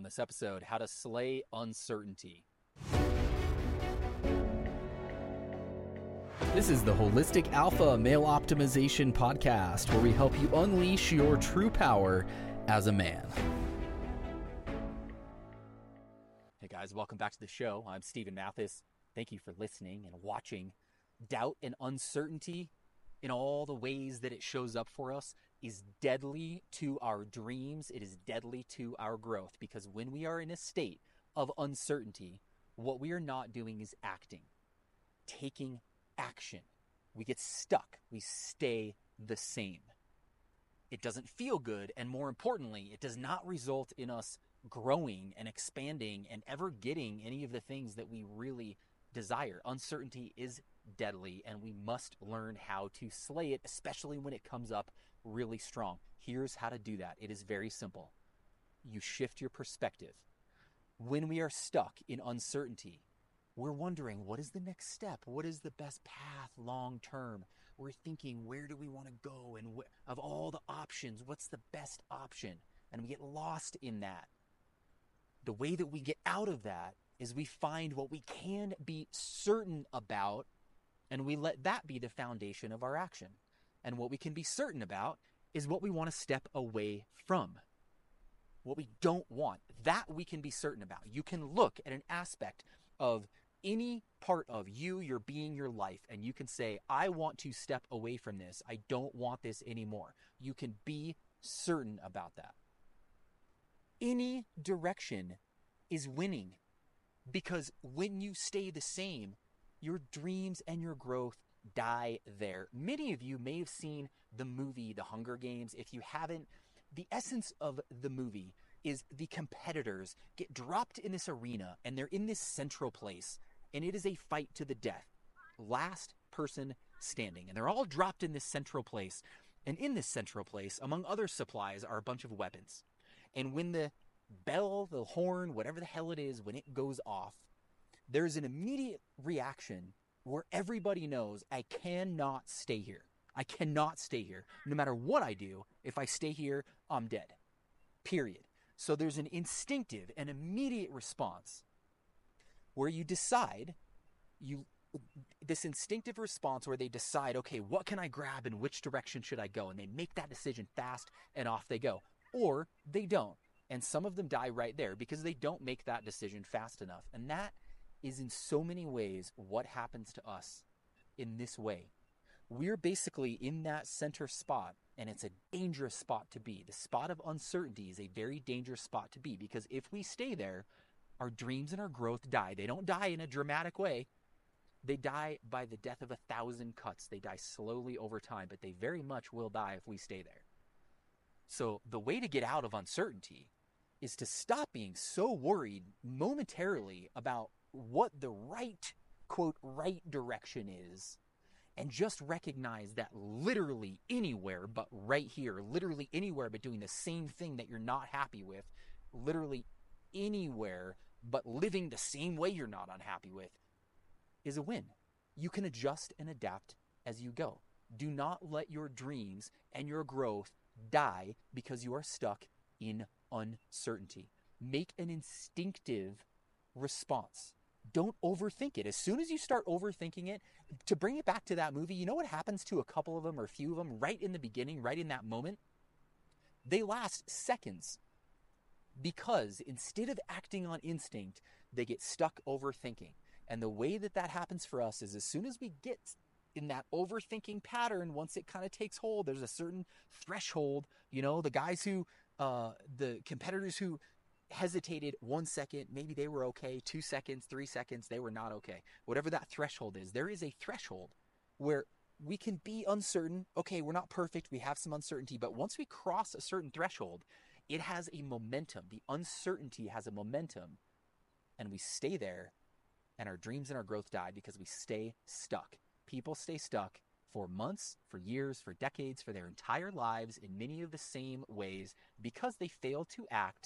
on this episode, How to Slay Uncertainty. This is the Holistic Alpha Male Optimization Podcast, where we help you unleash your true power as a man. Hey guys, welcome back to the show. I'm Stephen Mathis. Thank you for listening and watching. Doubt and uncertainty in all the ways that it shows up for us is deadly to our dreams. It is deadly to our growth, because when we are in a state of uncertainty, what we are not doing is acting, taking action. We get stuck. We stay the same. It doesn't feel good, and more importantly, it does not result in us growing and expanding and ever getting any of the things that we really desire. Uncertainty is deadly, and we must learn how to slay it, especially when it comes up really strong. Here's how to do that. It is very simple. You shift your perspective. When we are stuck in uncertainty, we're wondering, what is the next step? What is the best path long term? We're thinking, where do we want to go? And of all the options, what's the best option? And we get lost in that. The way that we get out of that is we find what we can be certain about, and we let that be the foundation of our action. And what we can be certain about is what we want to step away from. What we don't want, that we can be certain about. You can look at an aspect of any part of you, your being, your life, and you can say, I want to step away from this. I don't want this anymore. You can be certain about that. Any direction is winning, because when you stay the same, your dreams and your growth die there. Many of you may have seen the movie The Hunger Games. If you haven't, the essence of the movie is the competitors get dropped in this arena, and they're in this central place, and it is a fight to the death. Last person standing. And they're all dropped in this central place. And in this central place, among other supplies, are a bunch of weapons. And when the bell, the horn, whatever the hell it is, when it goes off, there's an immediate reaction where everybody knows, I cannot stay here. I cannot stay here. No matter what I do, if I stay here, I'm dead. Period. So there's an instinctive and immediate response where you decide, this instinctive response where they decide, okay, what can I grab and which direction should I go? And they make that decision fast and off they go. Or they don't. And some of them die right there because they don't make that decision fast enough. And that is in so many ways what happens to us in this way. We're basically in that center spot, and it's a dangerous spot to be. The spot of uncertainty is a very dangerous spot to be, because if we stay there, our dreams and our growth die. They don't die in a dramatic way. They die by the death of 1,000 cuts. They die slowly over time, but they very much will die if we stay there. So the way to get out of uncertainty is to stop being so worried momentarily about what the right, quote, right direction is, and just recognize that literally anywhere but right here, literally anywhere but doing the same thing that you're not happy with, literally anywhere but living the same way you're not unhappy with, is a win. You can adjust and adapt as you go. Do not let your dreams and your growth die because you are stuck in uncertainty. Make an instinctive response. Don't overthink it. As soon as you start overthinking it, to bring it back to that movie, you know what happens to a couple of them or a few of them right in the beginning, right in that moment? They last seconds, because instead of acting on instinct, they get stuck overthinking. And the way that that happens for us is, as soon as we get in that overthinking pattern, once it kind of takes hold, there's a certain threshold. The guys who, the competitors who hesitated 1 second, maybe they were okay. 2 seconds, 3 seconds, they were not okay. Whatever that threshold is, there is a threshold where we can be uncertain. Okay, we're not perfect. We have some uncertainty. But once we cross a certain threshold, it has a momentum. The uncertainty has a momentum. And we stay there, and our dreams and our growth die because we stay stuck. People stay stuck for months, for years, for decades, for their entire lives in many of the same ways because they fail to act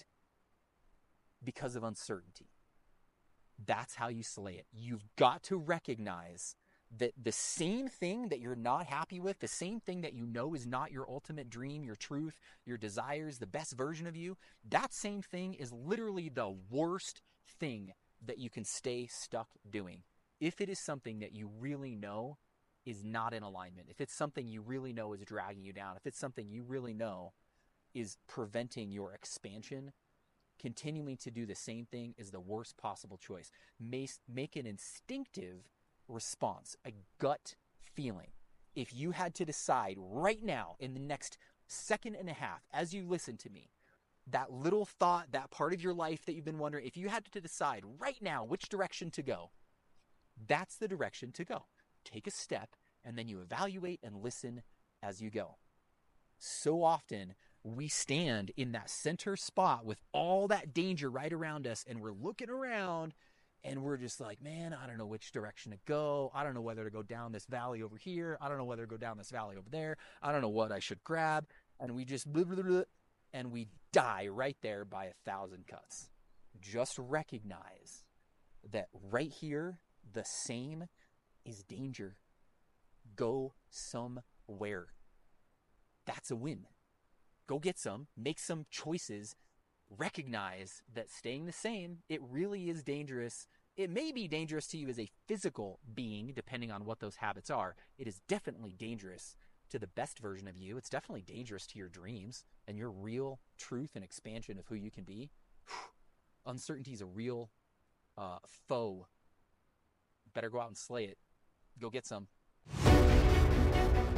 because of uncertainty. That's how you slay it. You've got to recognize that the same thing that you're not happy with, the same thing that you know is not your ultimate dream, your truth, your desires, the best version of you, that same thing is literally the worst thing that you can stay stuck doing. If it is something that you really know is not in alignment, if it's something you really know is dragging you down, if it's something you really know is preventing your expansion, continuing to do the same thing is the worst possible choice. Make an instinctive response, a gut feeling. If you had to decide right now in the next second and a half as you listen to me, that little thought, that part of your life that you've been wondering, if you had to decide right now which direction to go, that's the direction to go. Take a step and then you evaluate and listen as you go. So often we stand in that center spot with all that danger right around us, and we're looking around and we're just like, man, I don't know which direction to go. I don't know whether to go down this valley over here. I don't know whether to go down this valley over there. I don't know what I should grab. And we just blah, blah, blah, and we die right there by 1,000 cuts. Just recognize that right here, the same is danger. Go somewhere. That's a win. Go get some, make some choices, recognize that staying the same, it really is dangerous. It may be dangerous to you as a physical being, depending on what those habits are. It is definitely dangerous to the best version of you. It's definitely dangerous to your dreams and your real truth and expansion of who you can be. Uncertainty is a real foe. Better go out and slay it. Go get some.